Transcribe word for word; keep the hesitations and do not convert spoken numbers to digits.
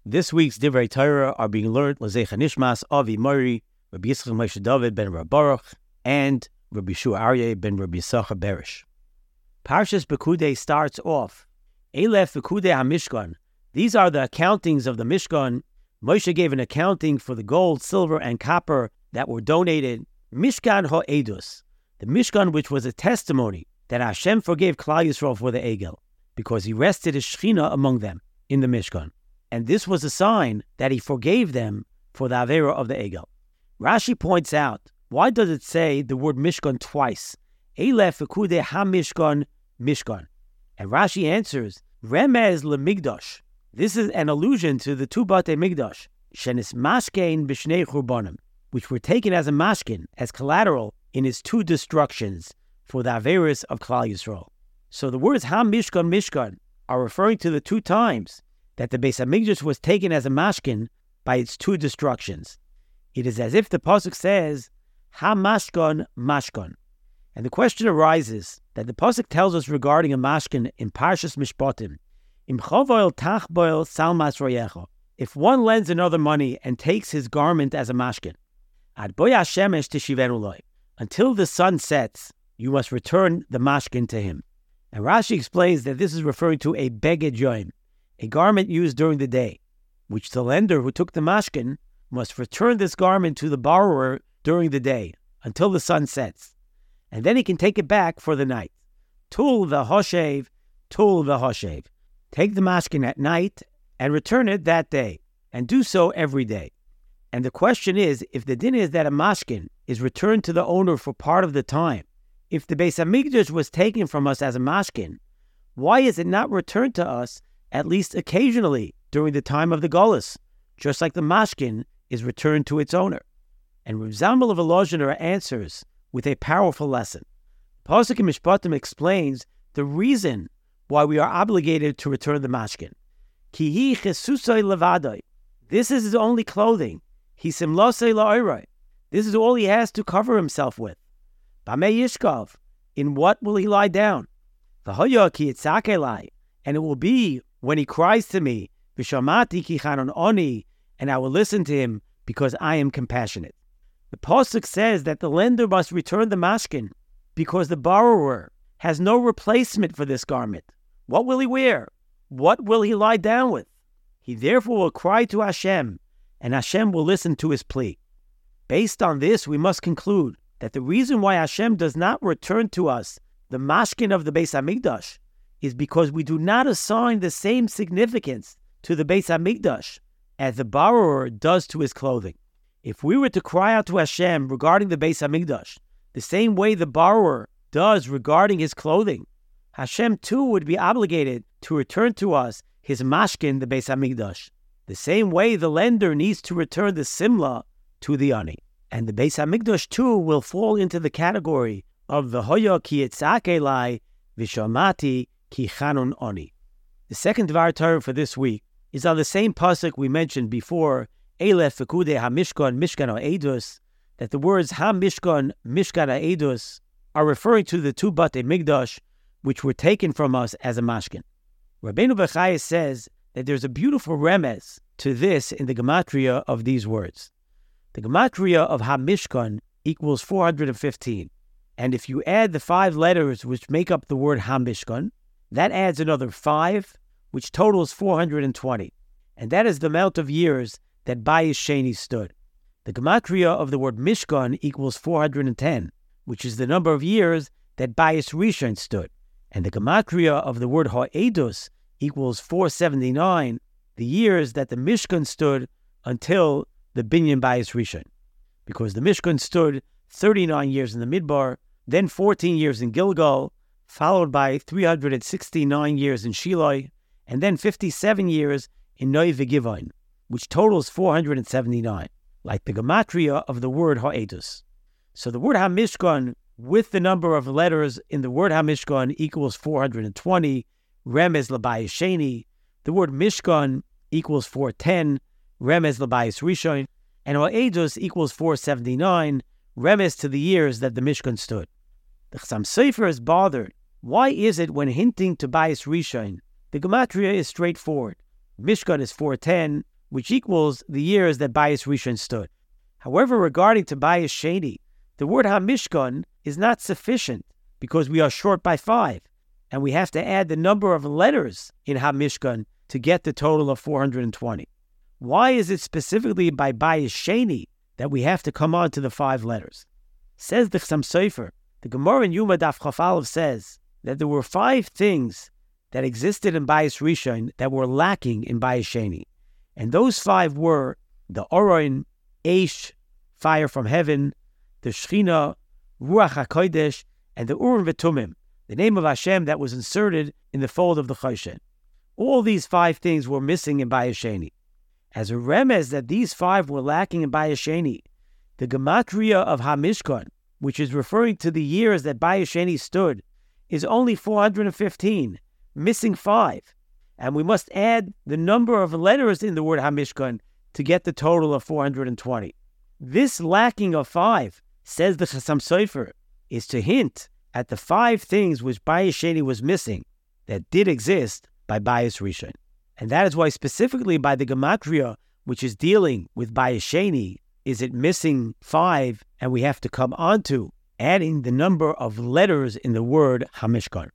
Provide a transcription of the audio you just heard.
This week's Divrei Torah are being learned L'Zecha Nishmas Avi Mori, Rabbi Yitzchak Moshe David ben Rabbi Baruch, and Rabbi Shua Aryeh ben Rabbi Yisachar Berish. Parshas Pekudei starts off, Elef Pekudei HaMishkan. These are the accountings of the Mishkan. Moshe gave an accounting for the gold, silver, and copper that were donated. Mishkan HaEdus, the Mishkan which was a testimony that Hashem forgave Klal Yisrael for the Egel, because he rested his Shechina among them in the Mishkan. And this was a sign that he forgave them for the Avera of the Egel. Rashi points out, why does it say the word Mishkan twice? Elef Pekudei HaMishkan Mishkan. And Rashi answers, Remez LeMigdash. This is an allusion to the two Batei Migdash, Shenis Mashkein B'Shnei Churbanim, which were taken as a mashkin, as collateral in his two destructions for the Averis of Klal Yisrael. So the words HaMishkan Mishkan are referring to the two times that the Beis HaMikdash was taken as a mashkin by its two destructions. It is as if the pasuk says, Ha-mashkan mashkan. And the question arises that the pasuk tells us regarding a mashkin in Parshas Mishpatim, Im chovoil tachboil salmas royecho. If one lends another money and takes his garment as a mashkin, ad boya shemesh tishivenu loy. Until the sun sets, you must return the mashkin to him. And Rashi explains that this is referring to a beged yoim, a garment used during the day, which the lender who took the mashkin must return this garment to the borrower during the day until the sun sets, and then he can take it back for the night. Tul v'hoshev, tul v'hoshev. Take the mashkin at night and return it that day, and do so every day. And the question is, if the din is that a mashkin is returned to the owner for part of the time, if the Beis HaMikdash was taken from us as a mashkin, why is it not returned to us at least occasionally during the time of the Golus, just like the mashkin is returned to its owner? And Rav Zalman of Volozhiner answers with a powerful lesson. Pasuk in Mishpatim explains the reason why we are obligated to return the mashkin. Ki hi chesusai levadai. This is his only clothing. Hi simlosei la'oiroi. This is all he has to cover himself with. Bamei yishkav. In what will he lie down? V'hoya ki yitzak elai. And it will be when he cries to me, V'shamati ki chanon oni, and I will listen to him because I am compassionate. The pasuk says that the lender must return the mashkin because the borrower has no replacement for this garment. What will he wear? What will he lie down with? He therefore will cry to Hashem, and Hashem will listen to his plea. Based on this, we must conclude that the reason why Hashem does not return to us the mashkin of the Beis HaMikdash is because we do not assign the same significance to the Beis HaMikdash as the borrower does to his clothing. If we were to cry out to Hashem regarding the Beis HaMikdash the same way the borrower does regarding his clothing, Hashem too would be obligated to return to us his mashkin, the Beis HaMikdash, the same way the lender needs to return the simla to the ani. And the Beis HaMikdash too will fall into the category of the hoya ki yitzak elai v'shamati ki chanun oni. The second Dvar Torah for this week is on the same pasuk we mentioned before, Elef Pekudei HaMishkan Mishkan HaEdus, that the words HaMishkan Mishkan HaEdus are referring to the two Batei Migdash, which were taken from us as a mashkin. Rabbeinu Bechaya says that there's a beautiful remez to this in the gematria of these words. The gematria of HaMishkan equals four hundred fifteen. And if you add the five letters which make up the word HaMishkan, that adds another five, which totals four hundred twenty. And that is the amount of years that Bayis Sheni stood. The gematria of the word Mishkan equals four hundred ten, which is the number of years that Bayis Rishon stood. And the gematria of the word Ha'edus equals four hundred seventy-nine, the years that the Mishkan stood until the Binyan Bayis Rishon. Because the Mishkan stood thirty-nine years in the Midbar, then fourteen years in Gilgal, followed by three hundred sixty-nine years in Shiloh, and then fifty-seven years in Noi V'Givon, which totals four hundred seventy-nine, like the gematria of the word Ha'edus. So the word HaMishkan, with the number of letters in the word HaMishkan, equals four hundred twenty, Remez L'Bayis Sheni. The word Mishkan equals four hundred ten, Remez L'Bayis Rishon. And Ha'edus equals four hundred seventy-nine, Remez to the years that the Mishkan stood. The Chassam Sofer is bothered. Why is it when hinting to Bayis Rishon, the gematria is straightforward? Mishkan is four hundred ten, which equals the years that Bayis Rishon stood. However, regarding to Bayis Sheni, the word HaMishkan is not sufficient because we are short by five, and we have to add the number of letters in HaMishkan to get the total of four hundred twenty. Why is it specifically by Bayis Sheni that we have to come on to the five letters? Says the Chassam Sofer, the Gemara in Yuma Daf Chaf Aleph says that there were five things that existed in Bayis Rishon that were lacking in Bayis Sheni. And those five were the Oron, Eish, fire from heaven, the Shechina, Ruach HaKodesh, and the Urim V'Tumim, the name of Hashem that was inserted in the fold of the Choshen. All these five things were missing in Bayis Sheni. As a remez that these five were lacking in Bayis Sheni, the Gematria of HaMishkan, which is referring to the years that Bayis Sheni stood, is only four hundred fifteen, missing five. And we must add the number of letters in the word HaMishkan to get the total of four hundred twenty. This lacking of five, says the Chassam Sofer, is to hint at the five things which Bayis Sheni was missing that did exist by Bayis Rishon. And that is why specifically by the Gematria, which is dealing with Bayis Sheni, is it missing five, and we have to come on to adding the number of letters in the word HaMishkan.